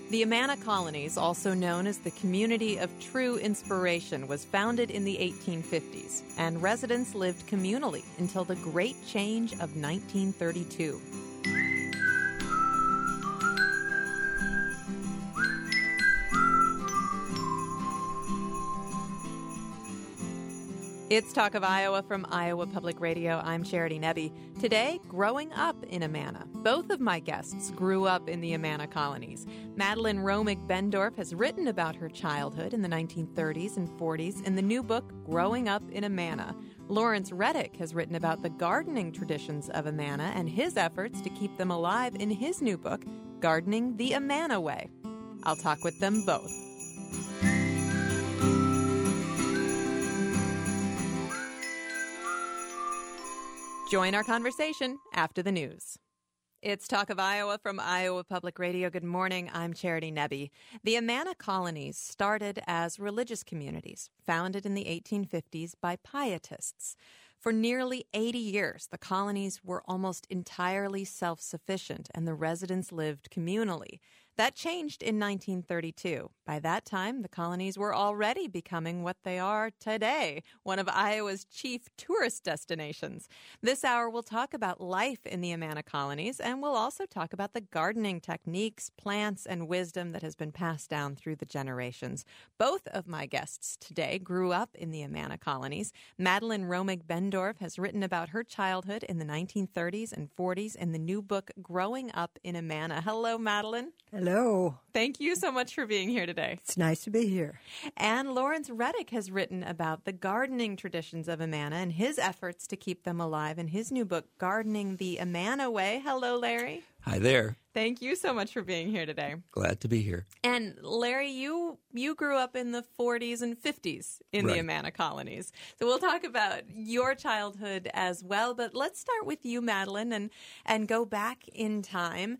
The Amana Colonies, also known as the Community of True Inspiration, was founded in the 1850s, and residents lived communally until the Great Change of 1932. It's Talk of Iowa from Iowa Public Radio. I'm Charity Nebbe. Today, growing up in Amana. Both of my guests grew up in the Amana Colonies. Madeline Romig Bendorf has written about her childhood in the 1930s and 40s in the new book, Growing Up in Amana. Lawrence Reddick has written about the gardening traditions of Amana and his efforts to keep them alive in his new book, Gardening the Amana Way. I'll talk with them both. Join our conversation after the news. It's Talk of Iowa from Iowa Public Radio. Good morning. I'm Charity Nebbe. The Amana Colonies started as religious communities, founded in the 1850s by pietists. For nearly 80 years, the colonies were almost entirely self-sufficient, and the residents lived communally. That changed in 1932. By that time, the colonies were already becoming what they are today, one of Iowa's chief tourist destinations. This hour, we'll talk about life in the Amana Colonies, and we'll also talk about the gardening techniques, plants, and wisdom that has been passed down through the generations. Both of my guests today grew up in the Amana Colonies. Madeline Romig Bendorf has written about her childhood in the 1930s and 40s in the new book, Growing Up in Amana. Hello, Madeline. Hello. Thank you so much for being here today. It's nice to be here. And Lawrence Reddick has written about the gardening traditions of Amana and his efforts to keep them alive in his new book, Gardening the Amana Way. Hello, Larry. Hi there. Thank you so much for being here today. Glad to be here. And Larry, you grew up in the 40s and 50s in the Amana Colonies. So we'll talk about your childhood as well. But let's start with you, Madeline, and go back in time.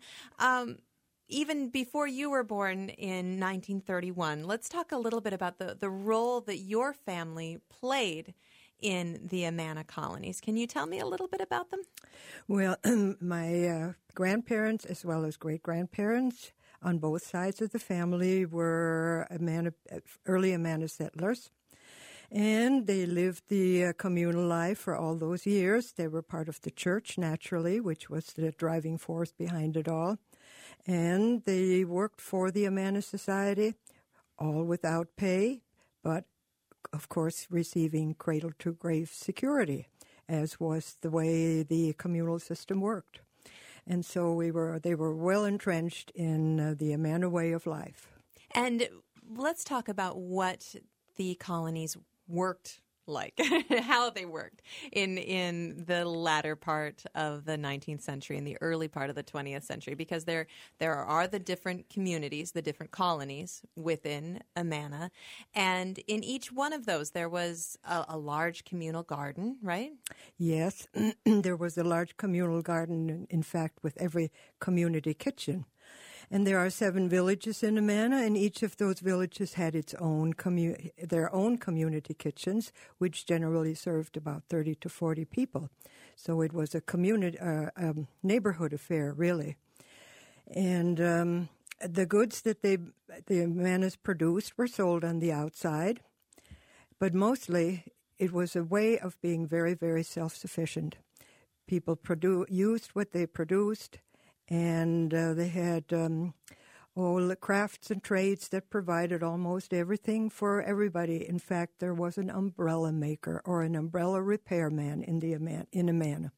Even before you were born in 1931, let's talk a little bit about the role that your family played in the Amana Colonies. Can you tell me a little bit about them? Well, my grandparents as well as great-grandparents on both sides of the family were early Amana settlers. And they lived the communal life for all those years. They were part of the church, naturally, which was the driving force behind it all. And they worked for the Amana Society, all without pay, but, of course, receiving cradle-to-grave security, as was the way the communal system worked. And so they were well entrenched in the Amana way of life. And let's talk about what the colonies worked like, how they worked in the latter part of the 19th century and the early part of the 20th century, because there are the different communities, the different colonies within Amana, and in each one of those there was a large communal garden, right? Yes, there was a large communal garden, in fact, with every community kitchen. And there are 7 villages in Amana, and each of those villages had its own their own community kitchens, which generally served about 30 to 40 people. So it was a community, neighborhood affair, really. And the goods that the Amanas produced were sold on the outside, but mostly it was a way of being very, very self-sufficient. People used what they produced. And they had the crafts and trades that provided almost everything for everybody. In fact, there was an umbrella maker or an umbrella repairman in Amana.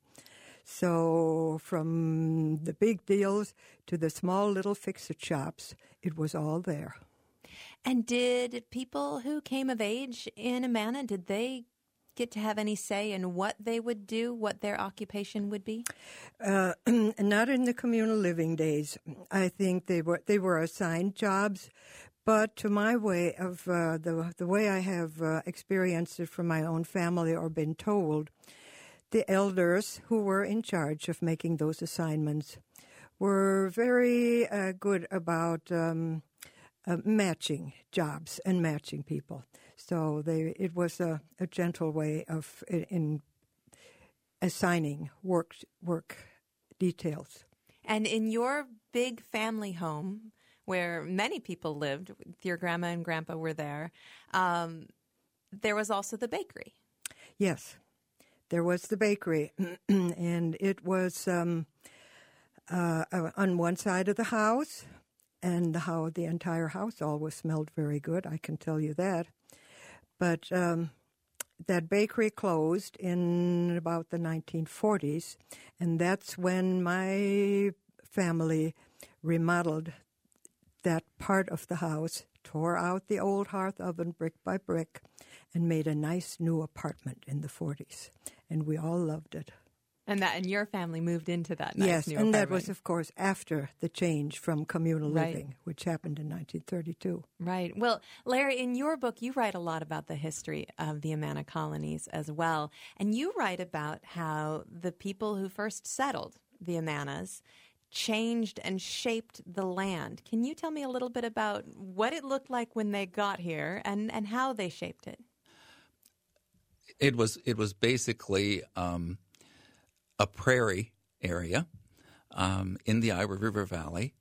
So from the big deals to the small little fix-it shops, it was all there. And did people who came of age in Amana, did they get to have any say in what they would do, what their occupation would be? Not in the communal living days. I think they were assigned jobs, but to my way of the way I have experienced it from my own family or been told, the elders who were in charge of making those assignments were very good about matching jobs and matching people. So it was a gentle way of in assigning work details. And in your big family home, where many people lived. Your grandma and grandpa were there. There was also the bakery. Yes, there was the bakery, and it was on one side of the house, and the entire house always smelled very good, I can tell you that. But that bakery closed in about the 1940s, and that's when my family remodeled that part of the house, tore out the old hearth oven brick by brick, and made a nice new apartment in the 40s. And we all loved it. And your family moved into that nice new apartment. Yes, and that was, of course, after the change from communal living, which happened in 1932. Right. Well, Larry, in your book, you write a lot about the history of the Amana colonies as well. And you write about how the people who first settled the Amanas changed and shaped the land. Can you tell me a little bit about what it looked like when they got here and how they shaped it? It was basically a prairie area in the Iowa River Valley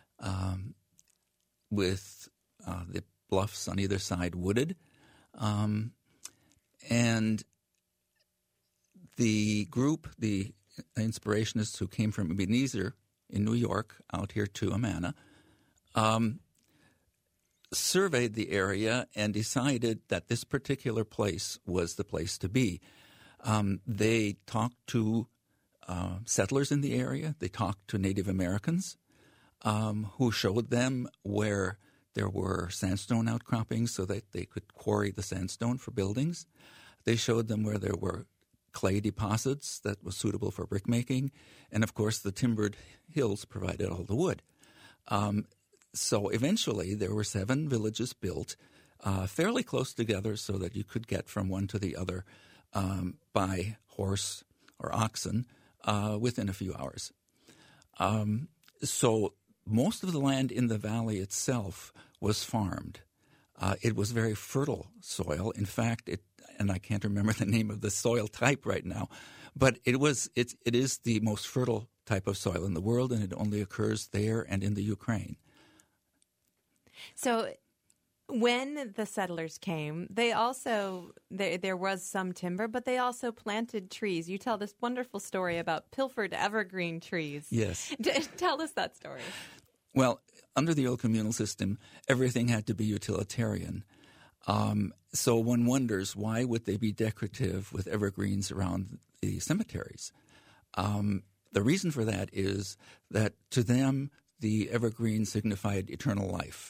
with the bluffs on either side wooded. And the group, the inspirationists who came from Ebenezer in New York out here to Amana, surveyed the area and decided that this particular place was the place to be. They talked to settlers in the area. They talked to Native Americans who showed them where there were sandstone outcroppings so that they could quarry the sandstone for buildings. They showed them where there were clay deposits that was suitable for brick making. And, of course, the timbered hills provided all the wood. So eventually there were 7 villages built fairly close together so that you could get from one to the other by horse or oxen within a few hours. So most of the land in the valley itself was farmed. It was very fertile soil. In fact, and I can't remember the name of the soil type right now, but it is the most fertile type of soil in the world, and it only occurs there and in the Ukraine. So when the settlers came, they also there was some timber, but they also planted trees. You tell this wonderful story about pilfered evergreen trees. Yes. Tell us that story. Well, under the old communal system, everything had to be utilitarian. So one wonders, why would they be decorative with evergreens around the cemeteries? The reason for that is that to them, the evergreen signified eternal life.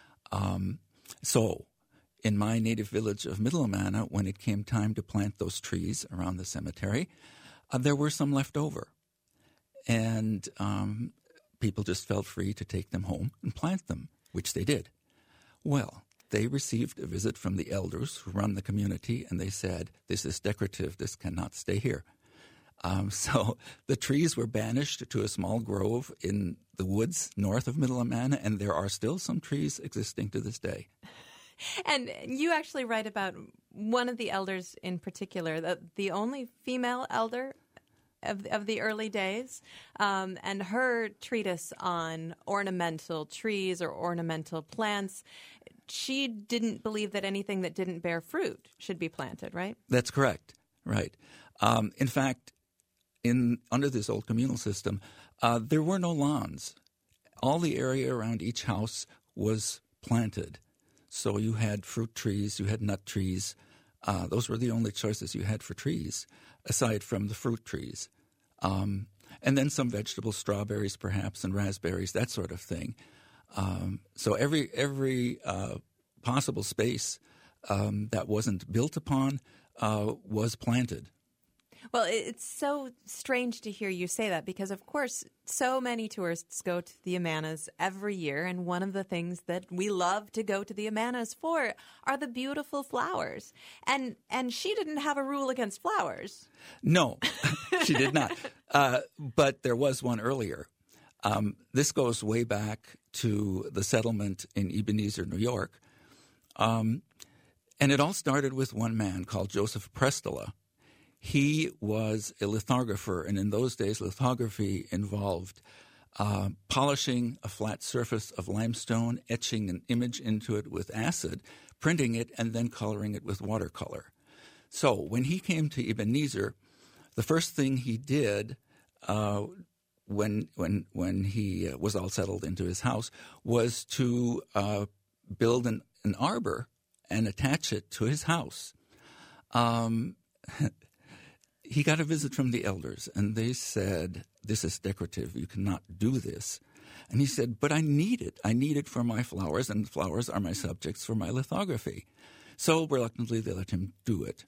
So in my native village of Middle Amana, when it came time to plant those trees around the cemetery, there were some left over. And people just felt free to take them home and plant them, which they did. Well, they received a visit from the elders who run the community, and they said, "This is decorative. This cannot stay here." So the trees were banished to a small grove in the woods north of Middle Amana, and there are still some trees existing to this day. And you actually write about one of the elders in particular, the only female elder of the early days, and her treatise on ornamental trees or ornamental plants. She didn't believe that anything that didn't bear fruit should be planted, right? That's correct, right. In fact, under this old communal system, there were no lawns. All the area around each house was planted. So you had fruit trees, you had nut trees. Those were the only choices you had for trees, aside from the fruit trees. And then some vegetables, strawberries perhaps, and raspberries, that sort of thing. So every possible space that wasn't built upon was planted. Well, it's so strange to hear you say that because, of course, so many tourists go to the Amanas every year, and one of the things that we love to go to the Amanas for are the beautiful flowers. And she didn't have a rule against flowers. No, she did not. But there was one earlier. This goes way back to the settlement in Ebenezer, New York. And it all started with one man called Joseph Prestola. He was a lithographer, and in those days, lithography involved polishing a flat surface of limestone, etching an image into it with acid, printing it, and then coloring it with watercolor. So when he came to Ebenezer, the first thing he did when he was all settled into his house was to build an arbor and attach it to his house. He got a visit from the elders, and they said, "This is decorative. You cannot do this." And he said, "But I need it. I need it for my flowers, and flowers are my subjects for my lithography." So reluctantly, they let him do it.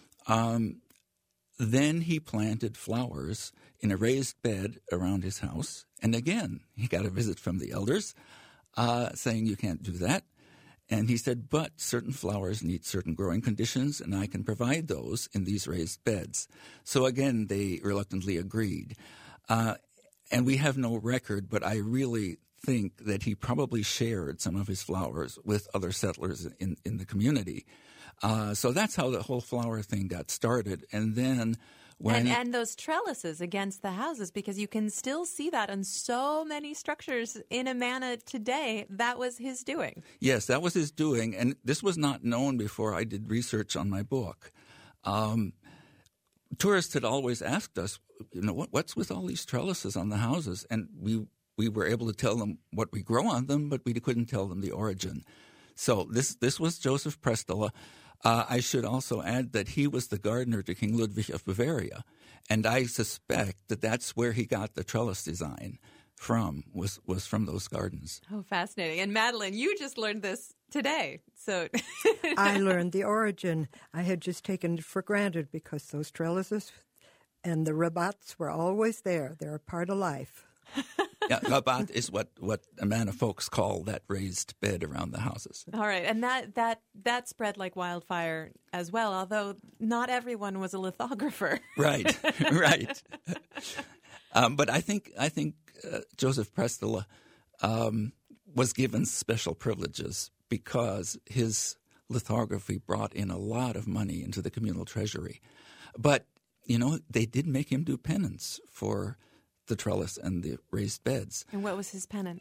Then he planted flowers in a raised bed around his house. And again, he got a visit from the elders saying, "You can't do that." And he said, "But certain flowers need certain growing conditions, and I can provide those in these raised beds." So again, they reluctantly agreed. And we have no record, but I really think that he probably shared some of his flowers with other settlers in the community. So that's how the whole flower thing got started. And then and those trellises against the houses, because you can still see that on so many structures in Amana today. That was his doing. Yes, that was his doing. And this was not known before I did research on my book. Tourists had always asked us, what's with all these trellises on the houses? And we were able to tell them what we grow on them, but we couldn't tell them the origin. So this was Joseph Prestele. I should also add that he was the gardener to King Ludwig of Bavaria, and I suspect that that's where he got the trellis design from, was from those gardens. Oh, fascinating. And Madeline, you just learned this today. So I learned the origin. I had just taken it for granted because those trellises and the rabats were always there. They're a part of life. Yeah, rabat is what Amana folks call that raised bed around the houses. All right, and that spread like wildfire as well, although not everyone was a lithographer. Right, right. But I think Joseph Prestele was given special privileges because his lithography brought in a lot of money into the communal treasury. But, they did make him do penance for the trellis and the raised beds. And what was his penance?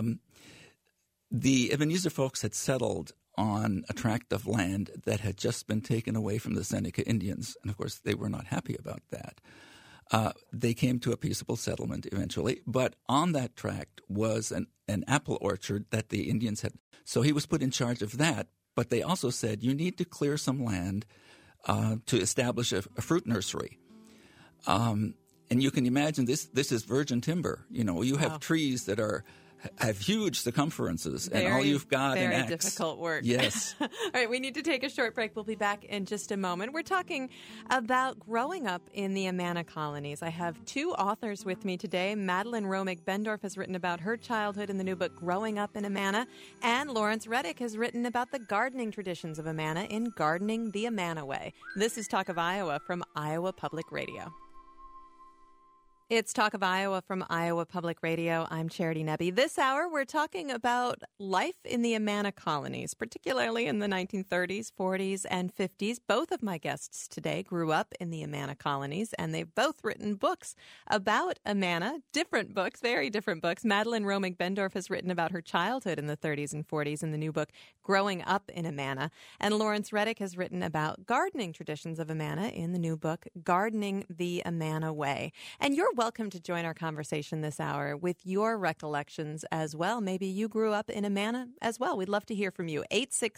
The Ebenezer folks had settled on a tract of land that had just been taken away from the Seneca Indians, and of course they were not happy about that. They came to a peaceable settlement eventually, but on that tract was an apple orchard that the Indians had. So he was put in charge of that, but they also said, you need to clear some land to establish a fruit nursery. And you can imagine this is virgin timber. You have trees that have huge circumferences, and all you've got an axe. Very difficult work. Yes. All right, we need to take a short break. We'll be back in just a moment. We're talking about growing up in the Amana colonies. I have two authors with me today. Madeline Romig-Bendorf has written about her childhood in the new book, Growing Up in Amana, and Lawrence Reddick has written about the gardening traditions of Amana in Gardening the Amana Way. This is Talk of Iowa from Iowa Public Radio. It's Talk of Iowa from Iowa Public Radio. I'm Charity Nebbe. This hour, we're talking about life in the Amana colonies, particularly in the 1930s, 40s, and 50s. Both of my guests today grew up in the Amana colonies, and they've both written books about Amana, different books, very different books. Madeline Romig-Bendorf has written about her childhood in the 30s and 40s in the new book, Growing Up in Amana. And Lawrence Reddick has written about gardening traditions of Amana in the new book, Gardening the Amana Way. And you're welcome to join our conversation this hour with your recollections as well. Maybe you grew up in Amana as well. We'd love to hear from you.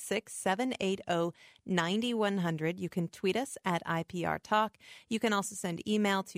866-780-9100. You can tweet us at IPR Talk. You can also send email to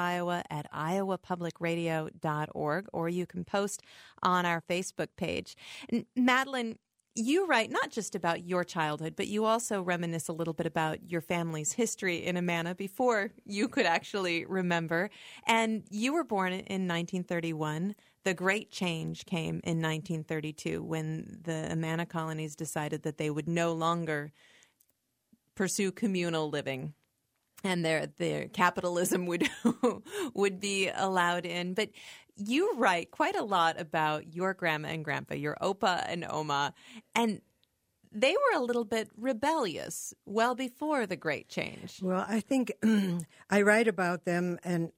talkofiowa@iowapublicradio.org, or you can post on our Facebook page. Madeline, you write not just about your childhood, but you also reminisce a little bit about your family's history in Amana before you could actually remember. And you were born in 1931. The Great Change came in 1932 when the Amana colonies decided that they would no longer pursue communal living, and their capitalism would be allowed in. But you write quite a lot about your grandma and grandpa, your Opa and Oma, and they were a little bit rebellious well before the Great Change. Well, I think I write about them, and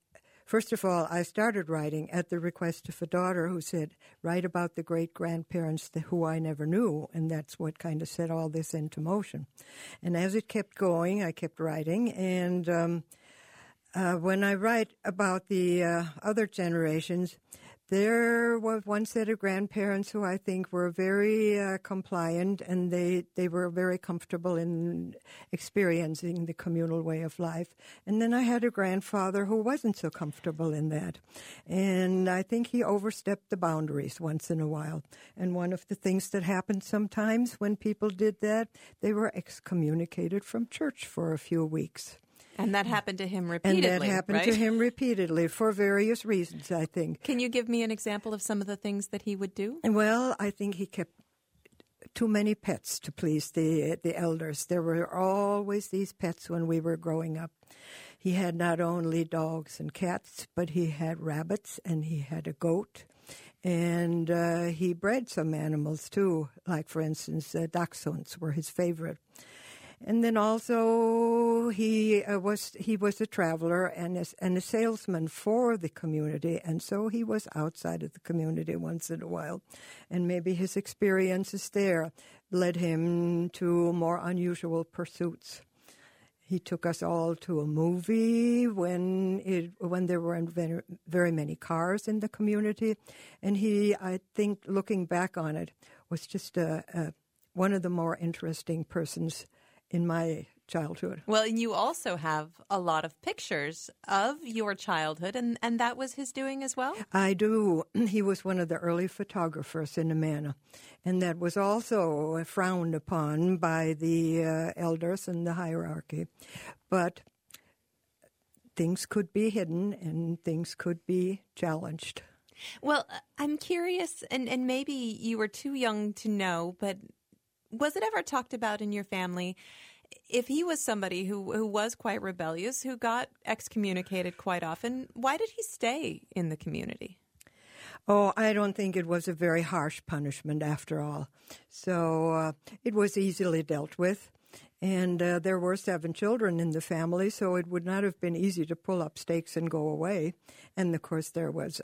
First of all, I started writing at the request of a daughter who said, write about the great-grandparents who I never knew, and that's what kind of set all this into motion. And as it kept going, I kept writing, and when I write about the other generations, there was one set of grandparents who I think were very compliant, and they were very comfortable in experiencing the communal way of life. And then I had a grandfather who wasn't so comfortable in that. And I think he overstepped the boundaries once in a while. And one of the things that happened sometimes when people did that, they were excommunicated from church for a few weeks. And that happened to him repeatedly, And that happened to him repeatedly for various reasons, I think. Can you give me an example of some of the things that he would do? Well, I think he kept too many pets to please the elders. There were always these pets when we were growing up. He had not only dogs and cats, but he had rabbits and he had a goat. And he bred some animals, too, like, for instance, dachshunds were his favorite. And then also he was a traveler and a salesman for the community, and so he was outside of the community once in a while. And maybe his experiences there led him to more unusual pursuits. He took us all to a movie when there weren't very many cars in the community, and he, I think, looking back on it, was just one of the more interesting persons in my childhood. Well, and you also have a lot of pictures of your childhood, and that was his doing as well? I do. He was one of the early photographers in Amana, and that was also frowned upon by the elders and the hierarchy. But things could be hidden and things could be challenged. Well, I'm curious, and maybe you were too young to know, but was it ever talked about in your family if he was somebody who was quite rebellious, who got excommunicated quite often, why did he stay in the community? Oh, I don't think it was a very harsh punishment after all. So it was easily dealt with. And there were 7 children in the family, so it would not have been easy to pull up stakes and go away. And, of course, there was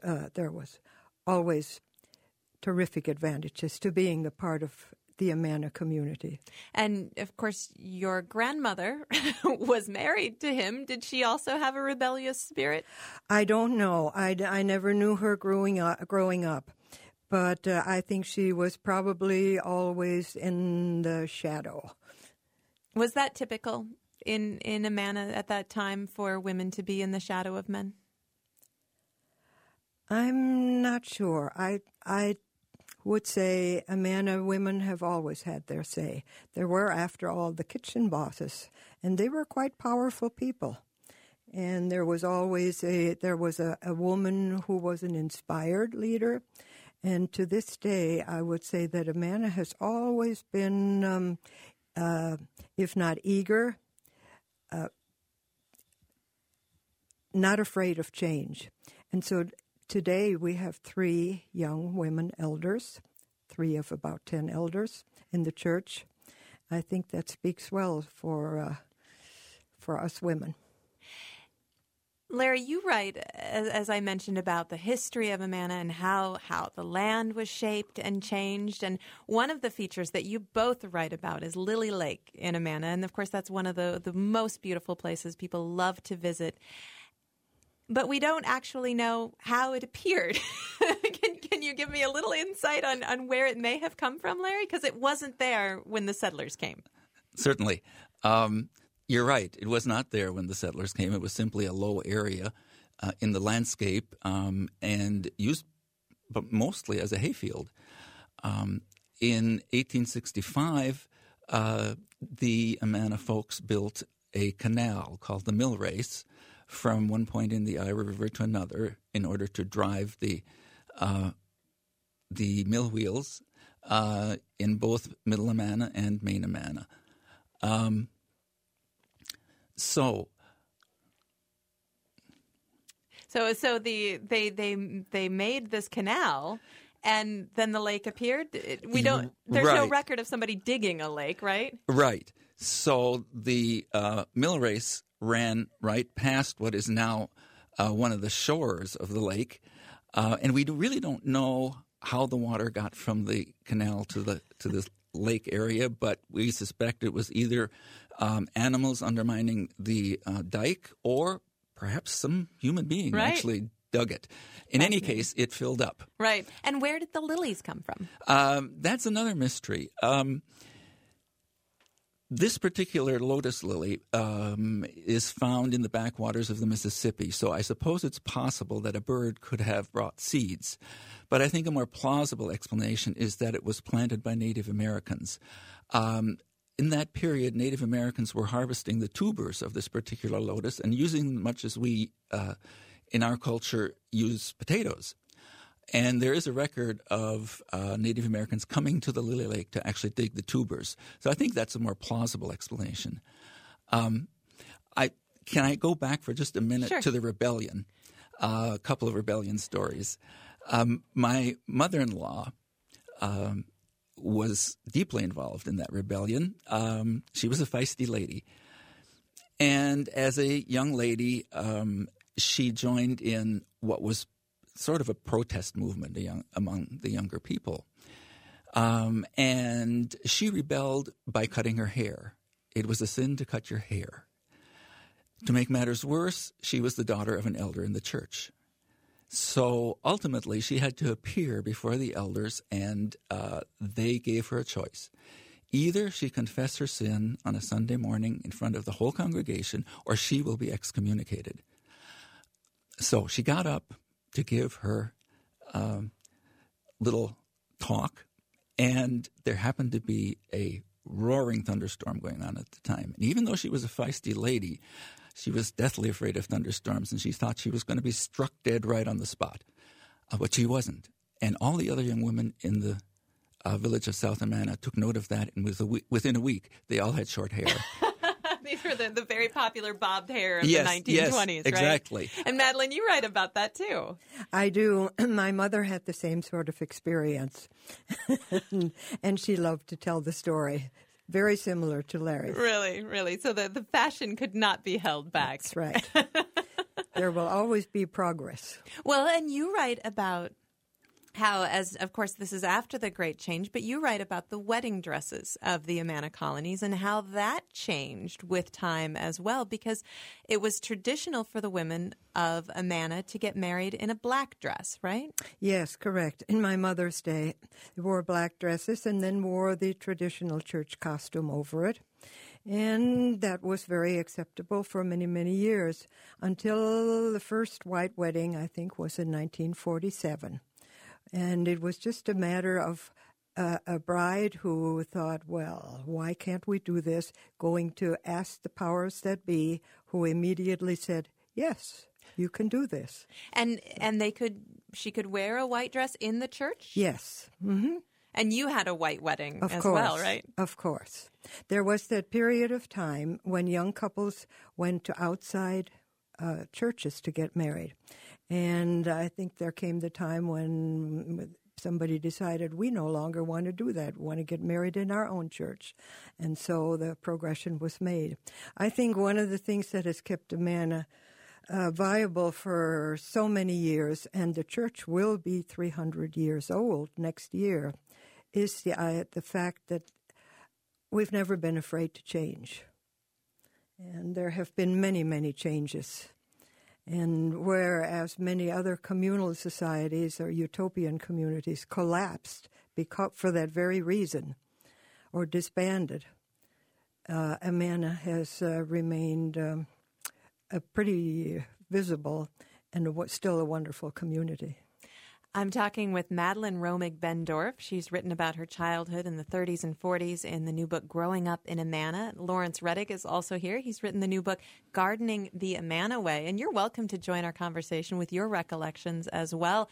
always terrific advantages to being a part of the Amana community. And, of course, your grandmother was married to him. Did she also have a rebellious spirit? I don't know. I never knew her growing up. But I think she was probably always in the shadow. Was that typical in Amana at that time for women to be in the shadow of men? I'm not sure. I would say Amana women have always had their say. There were, after all, the kitchen bosses, and they were quite powerful people. And there was always a woman who was an inspired leader. And to this day, I would say that Amana has always been, if not eager, not afraid of change. And so today we have 3 young women elders, 3 of about 10 elders in the church. I think that speaks well for us women. Larry, you write, as I mentioned, about the history of Amana and how the land was shaped and changed. And one of the features that you both write about is Lily Lake in Amana. And, of course, that's one of the most beautiful places people love to visit. But we don't actually know how it appeared. Can you give me a little insight on where it may have come from, Larry? Because it wasn't there when the settlers came. Certainly. You're right. It was not there when the settlers came. It was simply a low area in the landscape and used but mostly as a hayfield. In 1865, the Amana folks built a canal called the Mill Race from one point in the Ira River to another in order to drive the mill wheels in both Middle Amana and Main Amana. So they made this canal, and then the lake appeared. There's no record of somebody digging a lake, right? Right. So the mill race ran right past what is now one of the shores of the lake, and we really don't know how the water got from the canal to the lake area, but we suspect it was either animals undermining the dike or perhaps some human being actually dug it. In any case, it filled up. Right. And where did the lilies come from? That's another mystery. This particular lotus lily is found in the backwaters of the Mississippi, so I suppose it's possible that a bird could have brought seeds. But I think a more plausible explanation is that it was planted by Native Americans. In that period, Native Americans were harvesting the tubers of this particular lotus and using them much as we, in our culture, use potatoes. And there is a record of Native Americans coming to the Lily Lake to actually dig the tubers. So I think that's a more plausible explanation. Can I go back for just a minute to the rebellion? A couple of rebellion stories. My mother-in-law was deeply involved in that rebellion. She was a feisty lady. And as a young lady, she joined in what was sort of a protest movement among the younger people. And she rebelled by cutting her hair. It was a sin to cut your hair. To make matters worse, she was the daughter of an elder in the church. So ultimately, she had to appear before the elders, and they gave her a choice. Either she confess her sin on a Sunday morning in front of the whole congregation, or she will be excommunicated. So she got up to give her little talk, and there happened to be a roaring thunderstorm going on at the time. And even though she was a feisty lady, she was deathly afraid of thunderstorms, and she thought she was going to be struck dead right on the spot. But she wasn't. And all the other young women in the village of South Amana took note of that, and within a week, they all had short hair. These were the very popular bobbed hair of the 1920s, right? Exactly. And Madeline, you write about that too. I do. My mother had the same sort of experience, and she loved to tell the story. Very similar to Larry. Really, really. So the fashion could not be held back. That's right. There will always be progress. Well, and you write about how, as of course this is after the Great Change, but you write about the wedding dresses of the Amana colonies and how that changed with time as well, because it was traditional for the women of Amana to get married in a black dress, right? Yes, correct. In my mother's day, they wore black dresses and then wore the traditional church costume over it. And that was very acceptable for many, many years, until the first white wedding, I think, was in 1947. And it was just a matter of a bride who thought, well, why can't we do this? Going to ask the powers that be, who immediately said, yes, you can do this. And she could wear a white dress in the church? Yes. Mm-hmm. And you had a white wedding as well, right? Of course. There was that period of time when young couples went to outside churches to get married. And I think there came the time when somebody decided we no longer want to do that. We want to get married in our own church. And so the progression was made. I think one of the things that has kept Amana viable for so many years, and the church will be 300 years old next year, is the fact that we've never been afraid to change. And there have been many, many changes. And whereas many other communal societies or utopian communities collapsed for that very reason or disbanded, Amana has remained pretty visible and still a wonderful community. I'm talking with Madeline Romig Bendorf. She's written about her childhood in the 30s and 40s in the new book, Growing Up in Amana. Lawrence Reddick is also here. He's written the new book, Gardening the Amana Way. And you're welcome to join our conversation with your recollections as well.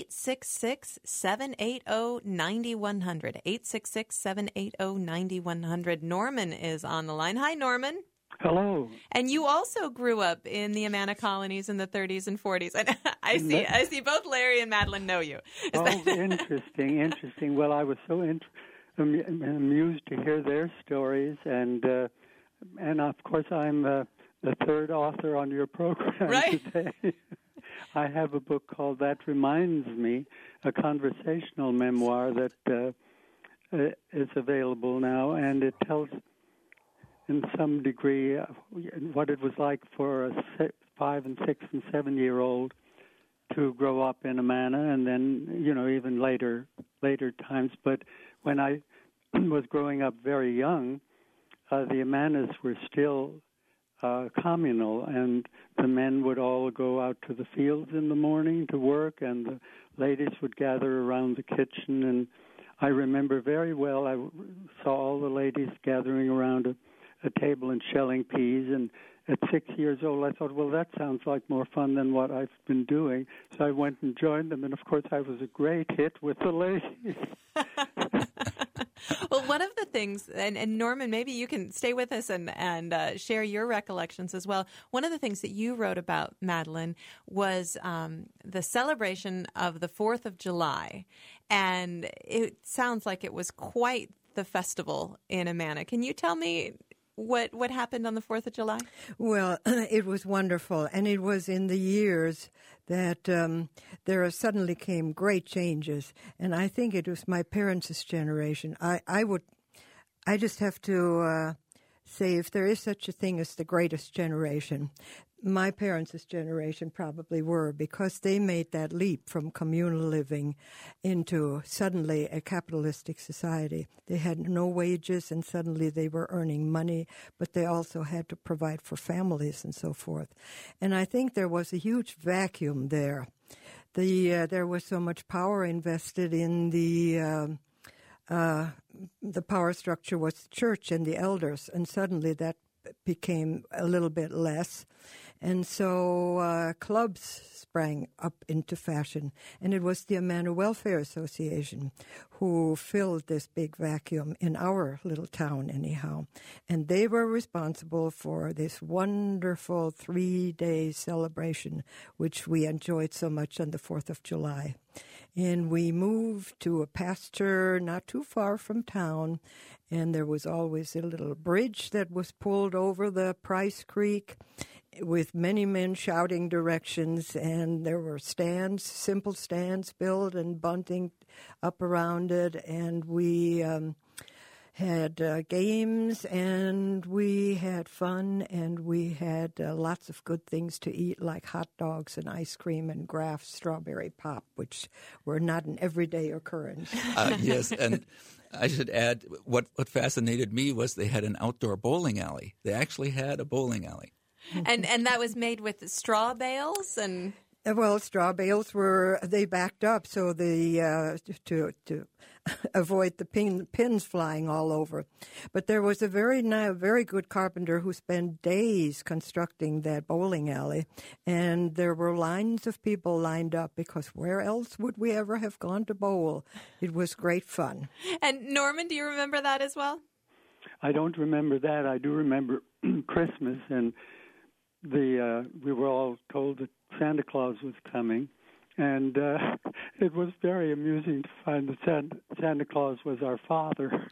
866-780-9100. 866-780-9100. Norman is on the line. Hi, Norman. Hello. And you also grew up in the Amana colonies in the 30s and 40s. And I see both Larry and Madeline know you. Interesting. Well, I was so amused to hear their stories, and of course I'm the third author on your program right. today. I have a book called That Reminds Me, a conversational memoir that is available now, and it tells in some degree what it was like for a 5 and 6 and 7-year-old to grow up in Amana, and then, even later times. But when I was growing up very young, the Amanas were still communal, and the men would all go out to the fields in the morning to work, and the ladies would gather around the kitchen. And I remember very well, I saw all the ladies gathering around a table and shelling peas, and at 6 years old, I thought, well, that sounds like more fun than what I've been doing. So I went and joined them, and of course I was a great hit with the ladies. Well, one of the things, and Norman, maybe you can stay with us and share your recollections as well. One of the things that you wrote about, Madeline, was the celebration of the 4th of July. And it sounds like it was quite the festival in Amana. Can you tell me what happened on the 4th of July? Well, it was wonderful, and it was in the years that there suddenly came great changes, and I think it was my parents' generation. I just have to say, if there is such a thing as the greatest generation, my parents' generation probably were, because they made that leap from communal living into suddenly a capitalistic society. They had no wages, and suddenly they were earning money, but they also had to provide for families and so forth. And I think there was a huge vacuum there. There was so much power invested in the power structure was the church and the elders, and suddenly that became a little bit less. And so clubs sprang up into fashion, and it was the Amana Welfare Association who filled this big vacuum in our little town anyhow. And they were responsible for this wonderful 3-day celebration, which we enjoyed so much on the 4th of July. And we moved to a pasture not too far from town, and there was always a little bridge that was pulled over the Price Creek with many men shouting directions, and there were stands, simple stands built and bunting up around it, and we had games, and we had fun, and we had lots of good things to eat, like hot dogs and ice cream and Graff strawberry pop, which were not an everyday occurrence. Yes, and I should add, what fascinated me was they had an outdoor bowling alley. They actually had a bowling alley. And that was made with straw bales and... Well, straw bales they backed up so to avoid the pins flying all over. But there was a very good carpenter who spent days constructing that bowling alley, and there were lines of people lined up, because where else would we ever have gone to bowl? It was great fun. And Norman, do you remember that as well? I don't remember that. I do remember Christmas, and we were all told that Santa Claus was coming, and it was very amusing to find that Santa Claus was our father.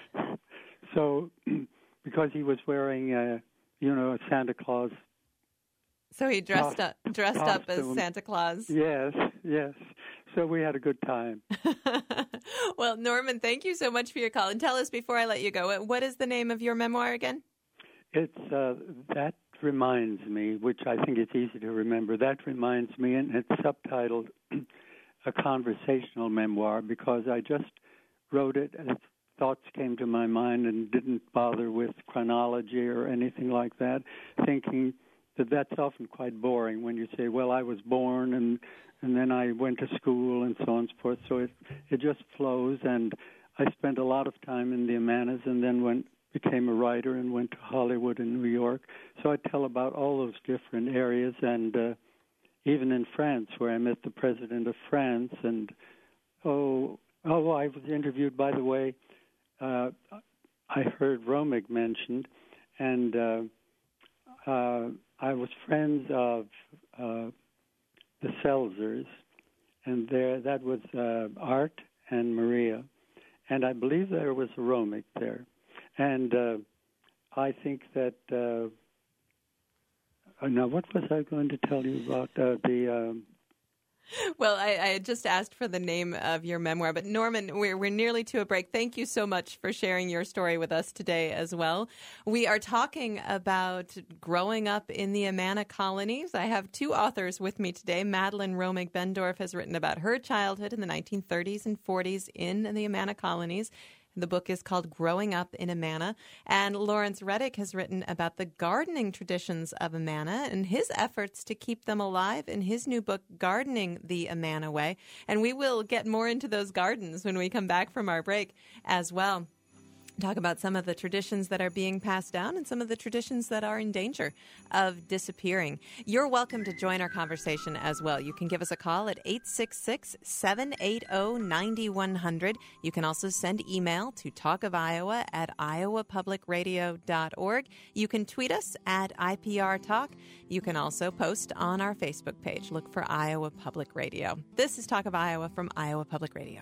So, because he was wearing a Santa Claus. So he dressed up as Santa Claus. Yes. So we had a good time. Well, Norman, thank you so much for your call. And tell us, before I let you go, what is the name of your memoir again? It's That Reminds Me, which I think it's easy to remember. That Reminds Me, and it's subtitled A Conversational Memoir, because I just wrote it and thoughts came to my mind and didn't bother with chronology or anything like that, thinking that that's often quite boring when you say, well, I was born and then I went to school and so on and so forth. So it just flows, and I spent a lot of time in the Amanas and then became a writer and went to Hollywood and New York. So I tell about all those different areas, and even in France, where I met the president of France. And I was interviewed, by the way, I heard Romig mentioned, and I was friends of the Selzers, and that was Art and Maria, and I believe there was a Romig there. And I think that Now, what was I going to tell you about Well, I just asked for the name of your memoir, but Norman, we're nearly to a break. Thank you so much for sharing your story with us today as well. We are talking about growing up in the Amana colonies. I have two authors with me today. Madeline Romig Bendorf has written about her childhood in the 1930s and 40s in the Amana colonies. The book is called Growing Up in Amana. And Lawrence Reddick has written about the gardening traditions of Amana and his efforts to keep them alive in his new book, Gardening the Amana Way. And we will get more into those gardens when we come back from our break as well. Talk about some of the traditions that are being passed down and some of the traditions that are in danger of disappearing. You're welcome to join our conversation as well. You can give us a call at 866-780-9100. You can also send email to talkofiowa@iowapublicradio.org. You can tweet us at IPR Talk. You can also post on our Facebook page. Look for Iowa Public Radio. This is Talk of Iowa from Iowa Public Radio.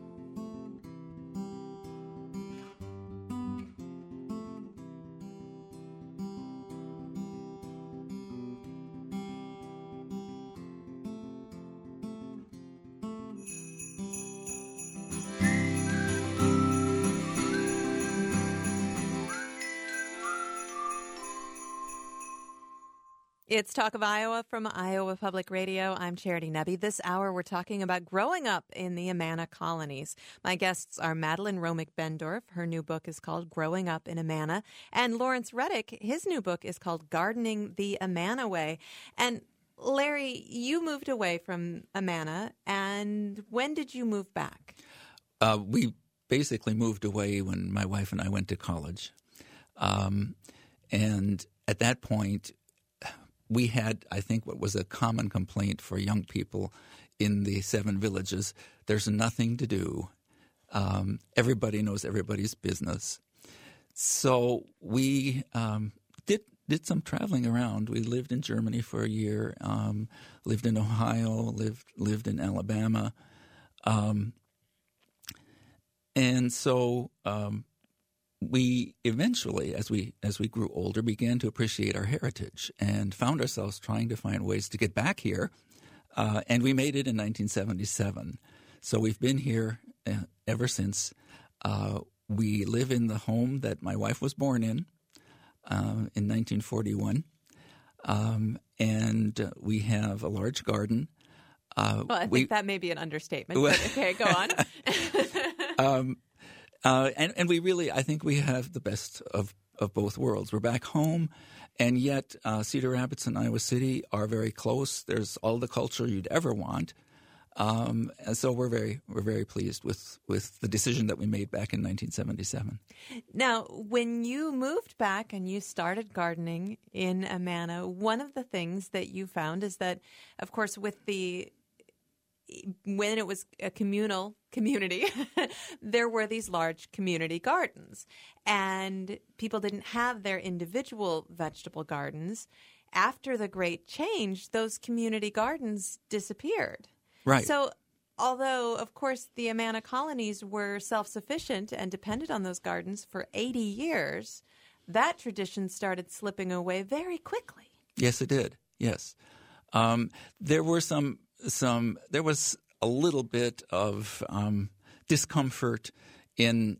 It's Talk of Iowa from Iowa Public Radio. I'm Charity Nebbe. This hour, we're talking about growing up in the Amana colonies. My guests are Madeline Romig Bendorf. Her new book is called Growing Up in Amana. And Lawrence Reddick, his new book is called Gardening the Amana Way. And Larry, you moved away from Amana. And when did you move back? We basically moved away when my wife and I went to college. And at that point, we had, I think, what was a common complaint for young people in the 7 villages. There's nothing to do. Everybody knows everybody's business. So we did some traveling around. We lived in Germany for a year, lived in Ohio, lived in Alabama. And so we eventually, as we grew older, began to appreciate our heritage and found ourselves trying to find ways to get back here. And we made it in 1977. So we've been here ever since. We live in the home that my wife was born in 1941. And we have a large garden. Well, I think that may be an understatement. But okay, go on. And we really, I think we have the best of both worlds. We're back home, and yet Cedar Rapids and Iowa City are very close. There's all the culture you'd ever want. And so we're very pleased with the decision that we made back in 1977. Now, when you moved back and you started gardening in Amana, one of the things that you found is that, of course, when it was a communal community, there were these large community gardens, and people didn't have their individual vegetable gardens. After the Great Change, those community gardens disappeared. Right. So although, of course, the Amana colonies were self-sufficient and depended on those gardens for 80 years, that tradition started slipping away very quickly. Yes, it did. Yes. There was a little bit of discomfort in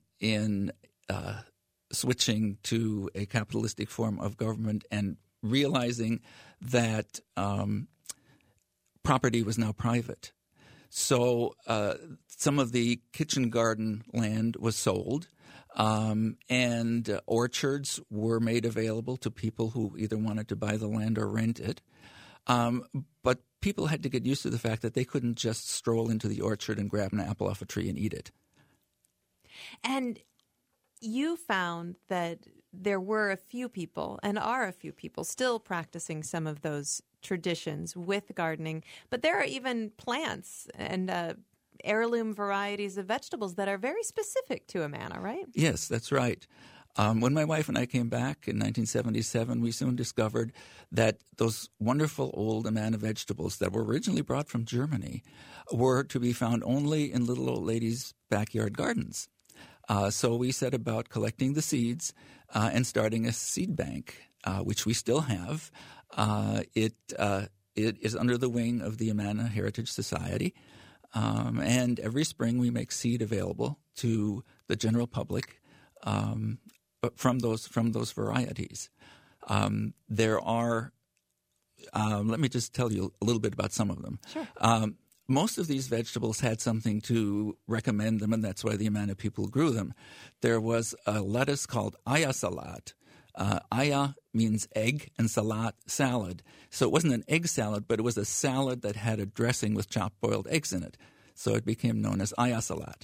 switching to a capitalistic form of government and realizing that property was now private. So some of the kitchen garden land was sold, and orchards were made available to people who either wanted to buy the land or rent it. But people had to get used to the fact that they couldn't just stroll into the orchard and grab an apple off a tree and eat it. And you found that there were a few people, and are a few people, still practicing some of those traditions with gardening. But there are even plants and heirloom varieties of vegetables that are very specific to Amana, right? Yes, that's right. When my wife and I came back in 1977, we soon discovered that those wonderful old Amana vegetables that were originally brought from Germany were to be found only in little old ladies' backyard gardens. So we set about collecting the seeds and starting a seed bank, which we still have. It is under the wing of the Amana Heritage Society, and every spring we make seed available to the general public from those varieties. There are. Let me just tell you a little bit about some of them. Sure. Most of these vegetables had something to recommend them, and that's why the Amana people grew them. There was a lettuce called Aya Salat. Aya means egg and salat, salad. So it wasn't an egg salad, but it was a salad that had a dressing with chopped boiled eggs in it. So it became known as Aya Salat.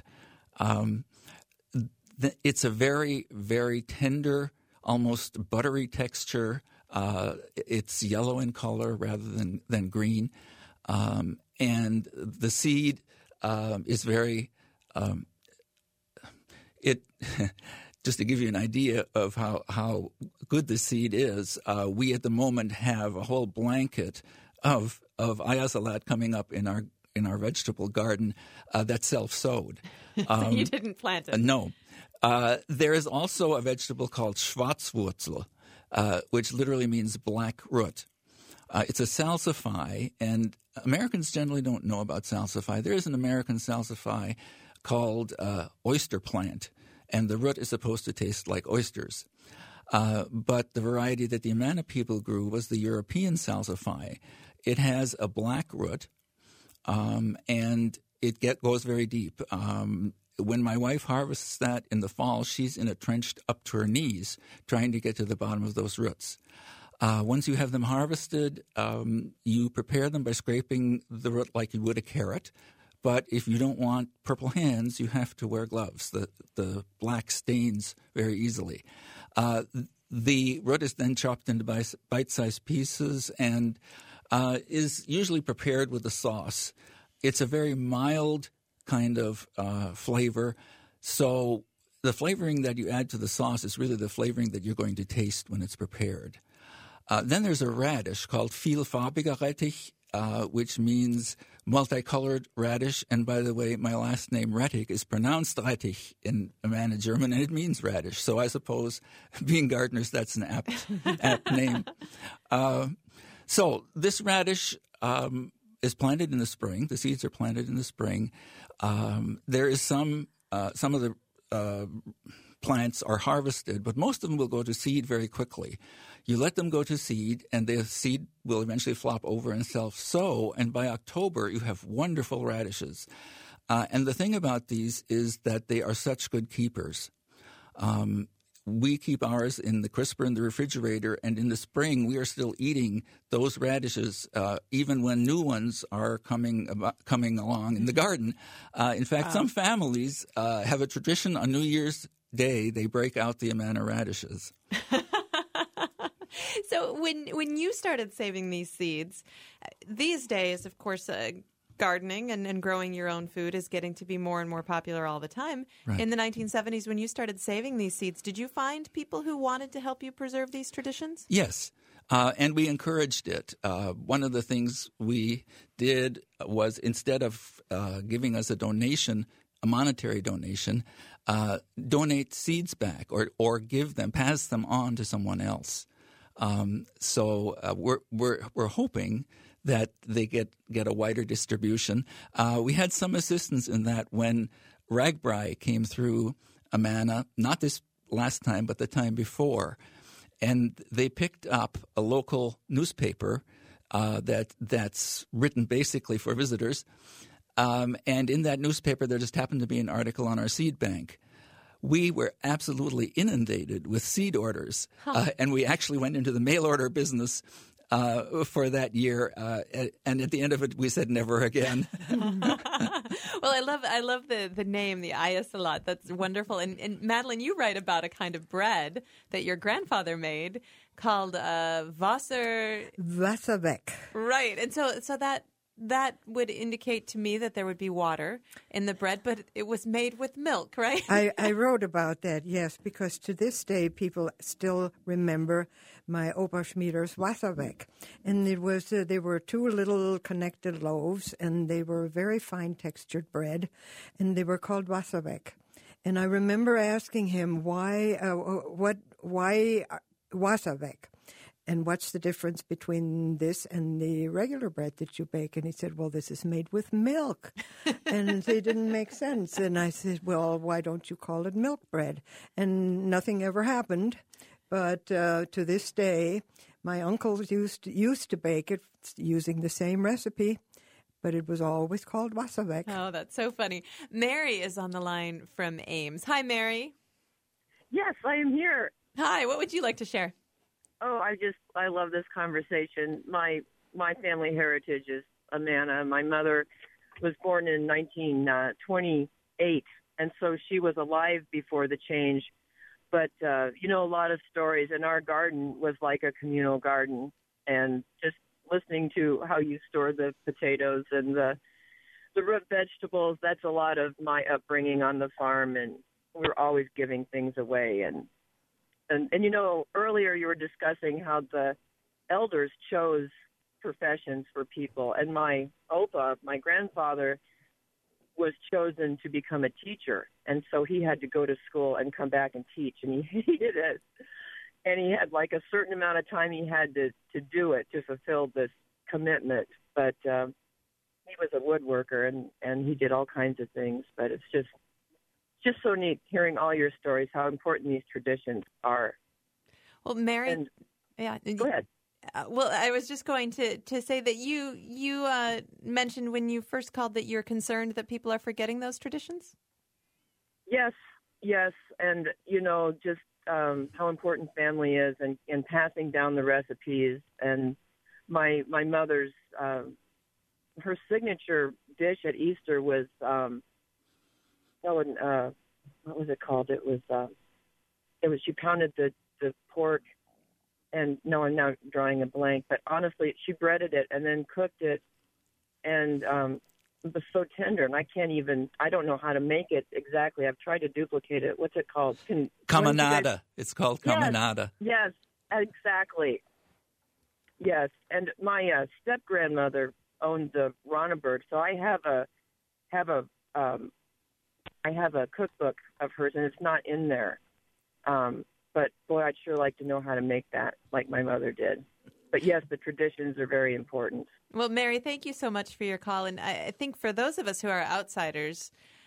It's a very, very tender, almost buttery texture. It's yellow in color rather than green. And the seed is very just to give you an idea of how good the seed is, we at the moment have a whole blanket of Aya Salat coming up in our vegetable garden that's self-sowed. You didn't plant it? No. There is also a vegetable called Schwarzwurzel, which literally means black root. It's a salsify, and Americans generally don't know about salsify. There is an American salsify called oyster plant, and the root is supposed to taste like oysters. But the variety that the Amana people grew was the European salsify. It has a black root, and it goes very deep. When my wife harvests that in the fall, she's in a trench up to her knees trying to get to the bottom of those roots. Once you have them harvested, you prepare them by scraping the root like you would a carrot. But if you don't want purple hands, you have to wear gloves. The black stains very easily. The root is then chopped into bite-sized pieces and is usually prepared with a sauce. It's a very mild kind of flavor. So the flavoring that you add to the sauce is really the flavoring that you're going to taste when it's prepared. Then there's a radish called vielfarbiger Rettich, which means multicolored radish. And by the way, my last name Rettich is pronounced Rettich in Amana German, and it means radish. So I suppose, being gardeners, that's an apt name. So this radish is planted in the spring. The seeds are planted in the spring. There is some of the plants are harvested, but most of them will go to seed very quickly. You let them go to seed, and the seed will eventually flop over and self-sow, and by October you have wonderful radishes. And the thing about these is that they are such good keepers. We keep ours in the crisper in the refrigerator, and in the spring we are still eating those radishes, even when new ones are coming along in the garden. In fact, some families have a tradition on New Year's Day, they break out the Amana radishes. So when you started saving these seeds, these days, of course, gardening and growing your own food is getting to be more and more popular all the time. Right. In the 1970s, when you started saving these seeds, did you find people who wanted to help you preserve these traditions? Yes, and we encouraged it. One of the things we did was, instead of giving us a donation, a monetary donation, donate seeds back or give them, pass them on to someone else. So we're hoping that they get a wider distribution. We had some assistance in that when Ragbri came through Amana, not this last time, but the time before, and they picked up a local newspaper that's written basically for visitors. And in that newspaper, there just happened to be an article on our seed bank. We were absolutely inundated with seed orders, and we actually went into the mail order business for that year. And at the end of it, we said never again. Well, I love the name, the Aya Salat. That's wonderful. And Madeline, you write about a kind of bread that your grandfather made called Wasserbeck. Right, and so that would indicate to me that there would be water in the bread, but it was made with milk, right? I wrote about that, yes, because to this day people still remember my Oberschmieder's Wasserbeck. And they were two little connected loaves, and they were very fine textured bread, and they were called Wasserbeck. And I remember asking him why Wasserbeck. and what's the difference between this and the regular bread that you bake? And he said, well, this is made with milk. And it didn't make sense. And I said, well, why don't you call it milk bread? And nothing ever happened. But to this day, my uncles used to bake it using the same recipe, but it was always called Wasserweg. Oh, that's so funny. Mary is on the line from Ames. Hi, Mary. Yes, I am here. Hi, what would you like to share? Oh, I love this conversation. My family heritage is Amana. My mother was born in 1928, and so she was alive before the change. But, a lot of stories, and our garden was like a communal garden. And just listening to how you store the potatoes and the root vegetables, that's a lot of my upbringing on the farm, and we were always giving things away. And earlier you were discussing how the elders chose professions for people. And my Opa, my grandfather, was chosen to become a teacher. And so he had to go to school and come back and teach, and he hated it. And he had like a certain amount of time he had to do it to fulfill this commitment. But he was a woodworker, and he did all kinds of things. But it's just so neat hearing all your stories, how important these traditions are. Well, Mary, go ahead. Well, I was just going to say that you mentioned when you first called that you're concerned that people are forgetting those traditions. Yes, and just how important family is, and passing down the recipes. And my mother's her signature dish at Easter was what was it called? It was she pounded the pork, and no, I'm now drawing a blank, but honestly, she breaded it and then cooked it, and it was so tender, and I don't know how to make it exactly. I've tried to duplicate it. What's it called? Caminada. It's called caminada. Yes, exactly. Yes, and my step-grandmother owned the Ronneberg, so I have a cookbook of hers, and it's not in there. But, boy, I'd sure like to know how to make that like my mother did. But, yes, the traditions are very important. Well, Mary, thank you so much for your call. And I think for those of us who are outsiders,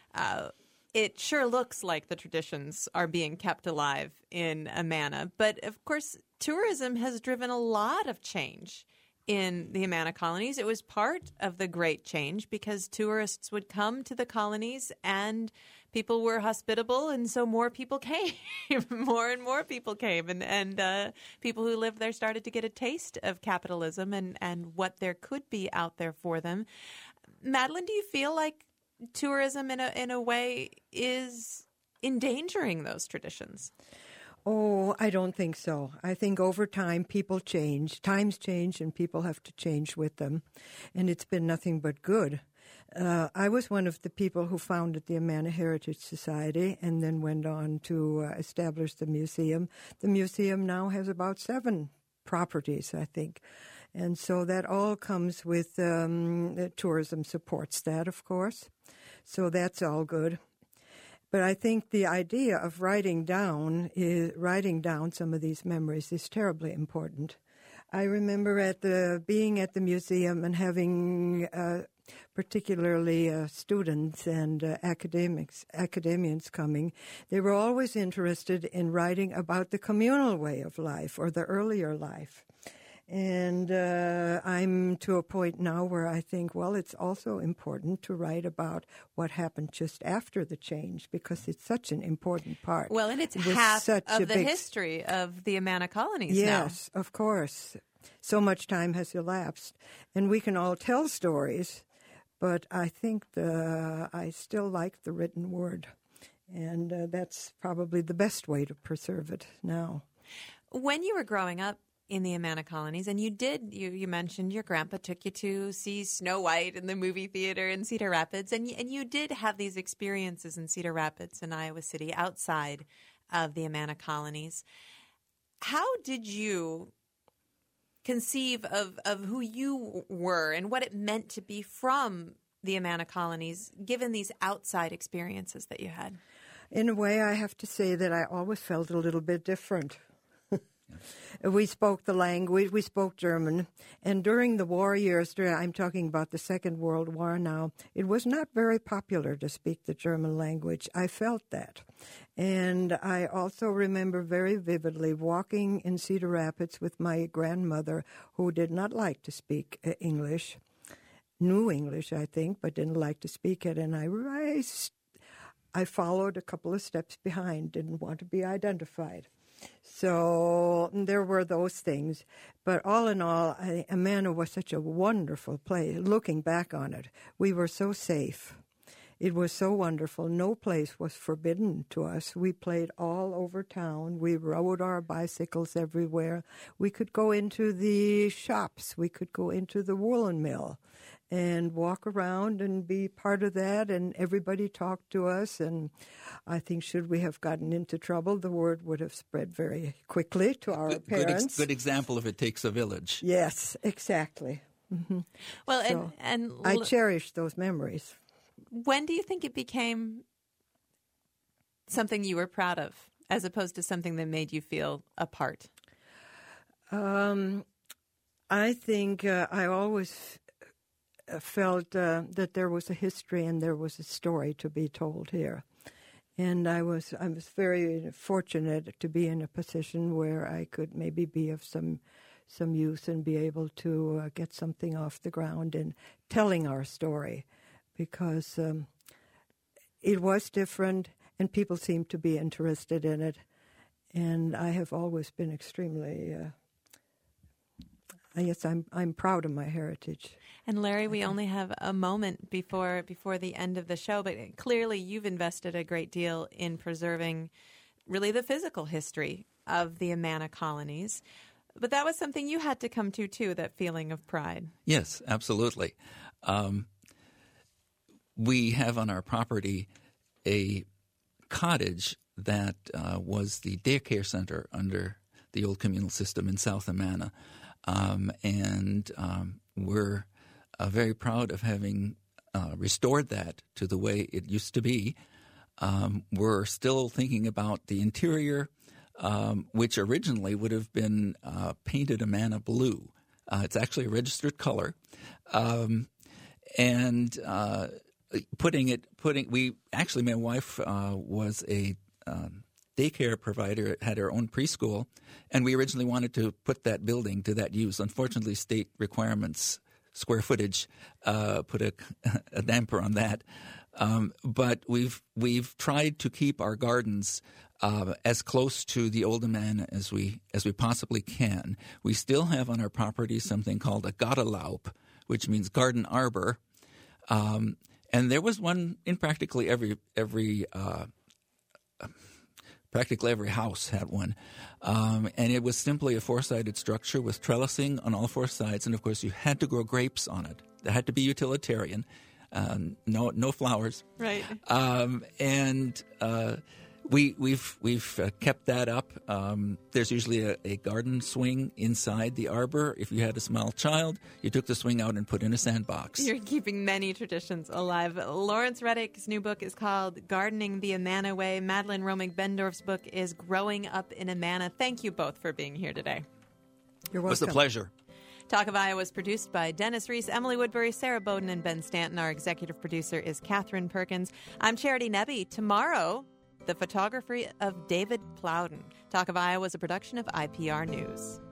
it sure looks like the traditions are being kept alive in Amana. But, of course, tourism has driven a lot of change in the Amana colonies. It was part of the Great Change because tourists would come to the colonies and people were hospitable, and so more people came. More and more people came, and people who lived there started to get a taste of capitalism and what there could be out there for them. Madeline, do you feel like tourism in a way is endangering those traditions? Oh, I don't think so. I think over time people change, times change, and people have to change with them. And it's been nothing but good. I was one of the people who founded the Amana Heritage Society and then went on to establish the museum. The museum now has about 7 properties, I think. And so that all comes with tourism supports that, of course. So that's all good. But I think the idea of writing down some of these memories is terribly important. I remember being at the museum and having particularly students and academians coming. They were always interested in writing about the communal way of life or the earlier life. And I'm to a point now where I think, well, it's also important to write about what happened just after the change because it's such an important part. Well, and it's half of the history of the Amana colonies now. Yes, of course. So much time has elapsed. And we can all tell stories, but I think I still like the written word. And that's probably the best way to preserve it now. When you were growing up in the Amana colonies, and you mentioned your grandpa took you to see Snow White in the movie theater in Cedar Rapids, and you did have these experiences in Cedar Rapids and Iowa City outside of the Amana colonies. How did you conceive of who you were and what it meant to be from the Amana colonies, given these outside experiences that you had? In a way, I have to say that I always felt a little bit different. We spoke the language, we spoke German, and during the war years, I'm talking about the Second World War now, it was not very popular to speak the German language. I felt that. And I also remember very vividly walking in Cedar Rapids with my grandmother, who did not like to speak English, knew English, I think, but didn't like to speak it, and I followed a couple of steps behind, didn't want to be identified. So there were those things. But all in all, Amana was such a wonderful place. Looking back on it, we were so safe. It was so wonderful. No place was forbidden to us. We played all over town. We rode our bicycles everywhere. We could go into the shops. We could go into the woolen mill and walk around and be part of that, and everybody talked to us. And I think should we have gotten into trouble, the word would have spread very quickly to our parents. Good example if it takes a village. Yes, exactly. Mm-hmm. Well, so and I cherish those memories. When do you think it became something you were proud of, as opposed to something that made you feel apart? I think I always felt that there was a history and there was a story to be told here. And I was very fortunate to be in a position where I could maybe be of some use and be able to get something off the ground in telling our story, because it was different and people seemed to be interested in it. And I have always been extremely yes, I'm proud of my heritage. And Larry, we only have a moment before the end of the show, but clearly you've invested a great deal in preserving really the physical history of the Amana colonies. But that was something you had to come to, too, that feeling of pride. Yes, absolutely. We have on our property a cottage that was the daycare center under the old communal system in South Amana. And we're very proud of having restored that to the way it used to be. We're still thinking about the interior, which originally would have been painted Amana blue. It's actually a registered color. And my wife was a daycare provider, had her own preschool, and we originally wanted to put that building to that use. Unfortunately, state requirements, square footage, put a damper on that. But we've tried to keep our gardens as close to the old Amana as we possibly can. We still have on our property something called a Gartenlaub, which means garden arbor, and there was one in practically every house had one. And it was simply a four-sided structure with trellising on all four sides. And, of course, you had to grow grapes on it. They had to be utilitarian. No flowers. Right. We've kept that up. There's usually a garden swing inside the arbor. If you had a small child, you took the swing out and put in a sandbox. You're keeping many traditions alive. Lawrence Reddick's new book is called Gardening the Amana Way. Madeline Romig-Bendorf's book is Growing Up in Amana. Thank you both for being here today. You're welcome. It was a pleasure. Talk of Iowa is produced by Dennis Reese, Emily Woodbury, Sarah Bowden, and Ben Stanton. Our executive producer is Catherine Perkins. I'm Charity Nebbe. Tomorrow, the photography of David Plowden. Talk of Iowa is a production of IPR News.